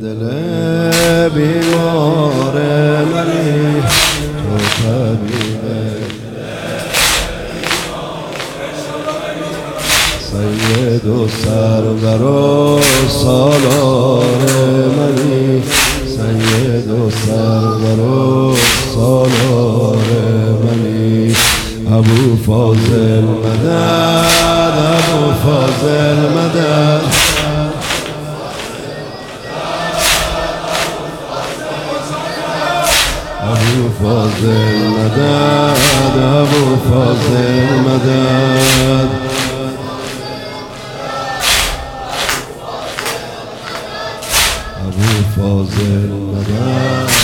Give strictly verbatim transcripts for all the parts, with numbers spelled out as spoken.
دل بیمار منی، تو طبیب سید و سرور و سالار منی، سید و سرور و سالار منی. ابو فاضل مدد، ابو فاضل مدد، ابو فاضل مدد، ابو فاضل مدد. ابو فاضل مدد،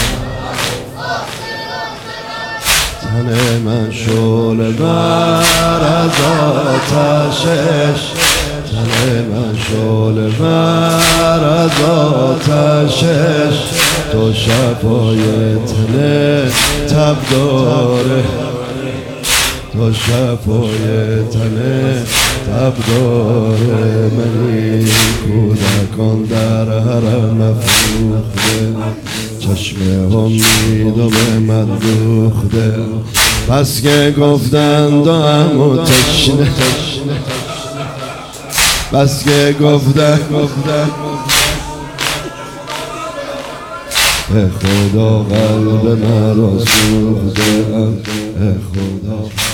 تن من شعله بر از آتشش، تن من شعله بر از آتشش. تو شفای تن تب داره، تو شفای تن تب داره منی. کودکان در حرم افروخته، چشم امیدم من دوخته. بس که گفتند و همو تشنه، بس که گفتند به خدا قلب مرا سوخته، به خدا